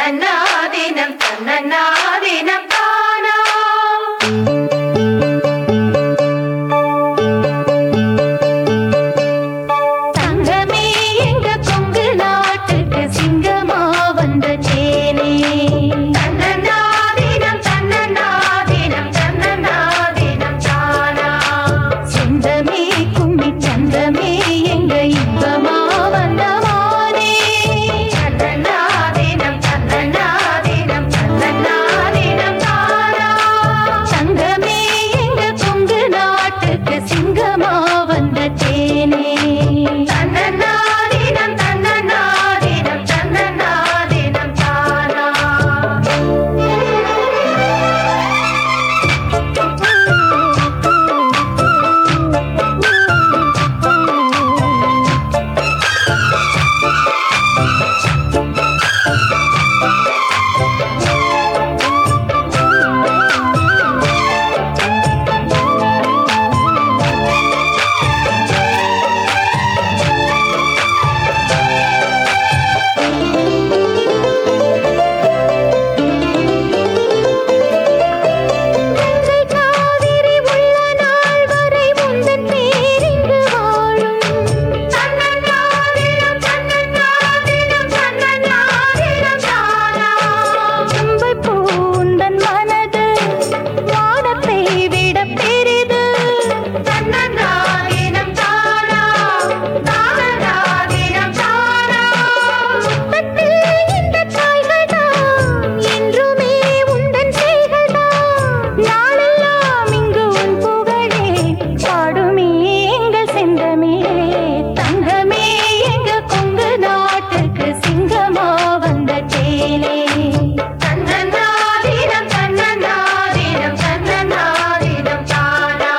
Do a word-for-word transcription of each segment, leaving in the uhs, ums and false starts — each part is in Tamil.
தன்னன்னாதினம் தன்னன்னாதினம் தானா தங்கமே எங்க கொங்கு நாட்டுக்கு சிங்கமா வந்த சேனே தன்னன்னாதினம் தன்னன்னாதினம் தன்னன்னாதினம் தானா செந்தமே கும்மி சந்தமே எங்க இன்பமா வந்த மானே தன்னன்னாதினம் தன்னன்னாதினம் தன்னன்னாதினம் தானா தங்கமே எங்க கொங்கு நாட்டுக்கு சிங்கமா வந்த சேனே தன்னன்னாதினம் தன்னன்னாதினம் தன்னன்னாதினம் தானா கங்கை காவிரி உள்ள நாள் வரை உந்தன் பேரிங்கு வாழும் தன்னன்னாதினம் தன்னன்னாதினம் தன்னன்னாதினம் தானா செம்பை பூந்தன் மனது வானத்தை விட பெரிது தன்னன்னாதினம் தானா தானன்னாதினம் தானா முத்தத்தில் இந்த தாய்கள் தாம் என்றுமே உந்தன் செய்கள் தாம் நாளெல்லாம் இங்கு உன் புகழே பாடுமே எங்கள் செந்தமே தங்கமே எங்க கொங்கு நாட்டுக்கு சிங்கமா வந்த சேனே தன்னன்னாதினம் தன்னன்னாதினம் தன்னன்னாதினம் தானா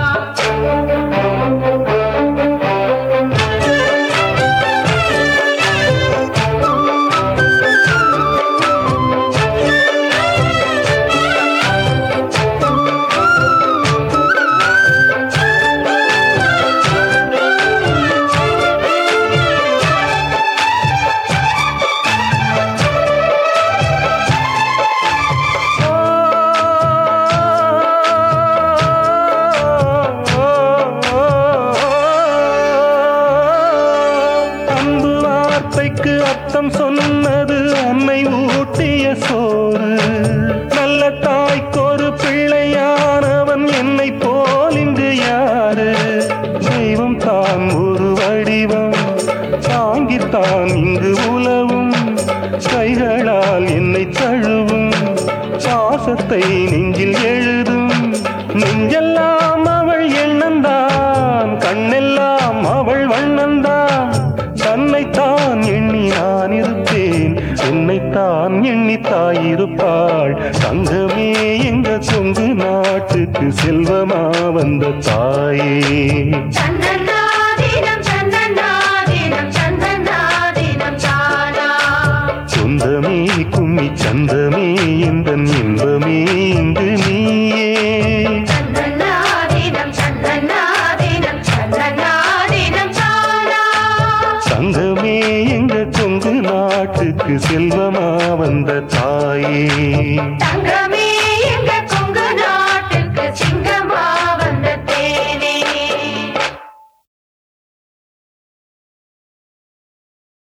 அன்பு வார்த்தைக்கு அர்த்தம் சொன்னது அன்னை ஊட்டிய சோறு நல்ல தாய்க்கொரு பிள்ளையானவன் என்னை போல் இன்று யாரு தெய்வம் தான் ஒரு வடிவம் தாங்கித்தான் இங்கு உலவும் கைகளால் என்னை தழுவும் பாசத்தை நெஞ்சில் எழுதும் நெஞ்செல்லாம் அவள் எண்ணந்தான் கண்ணெல்லாம் அவள் வண்ணந்தான் தன்னைத்தான் எண்ணி நான் இருப்பேன் என்னைத்தான் எண்ணி தாயிருப்பாள் தங்கமே எங்க சொங்கு நாட்டுக்கு செல்வமா வந்த தாயே தன்னன்னாதினம் தன்னன்னாதினம் தன்னன்னாதினம் தானா சொந்தமே கும்மி சந்தமே இந்த இன்பமே இங்கு நீயே தன்னன்னாதினம் தன்னன்னாதினம் தன்னன்னாதினம் தானா தங்கமே எங்க கொங்கு நாட்டுக்கு செல்வமா வந்த தாயே தங்கமே